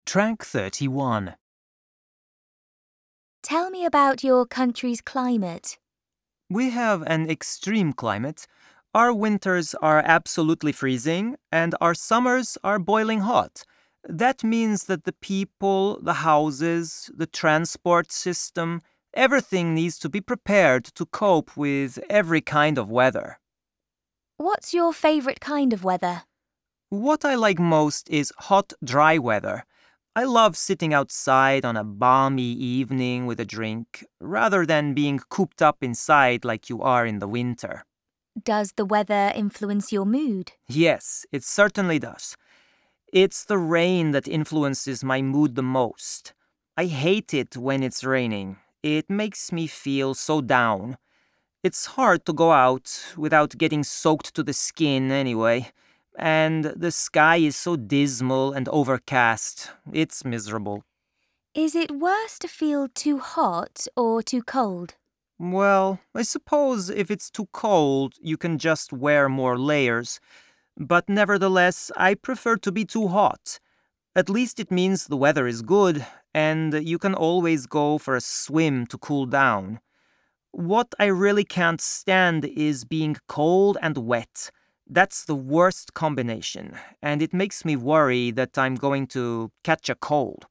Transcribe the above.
Track 31. Tell me about your country's climate. We have an extreme climate. Our winters are absolutely freezing, and our summers are boiling hot. That means that the people, the houses, the transport system, everything needs to be prepared to cope with every kind of weather. What's your favorite kind of weather? What I like most is hot, dry weather. I love sitting outside on a balmy evening with a drink, rather than being cooped up inside like you are in the winter. Does the weather influence your mood? Yes, it certainly does. It's the rain that influences my mood the most. I hate it when it's raining. It makes me feel so down. It's hard to go out without getting soaked to the skin anyway. And the sky is so dismal and overcast. It's miserable. Is it worse to feel too hot or too cold? Well, I suppose if it's too cold, you can just wear more layers. But nevertheless, I prefer to be too hot. At least it means the weather is good, and you can always go for a swim to cool down. What I really can't stand is being cold and wet. That's the worst combination, and it makes me worry that I'm going to catch a cold.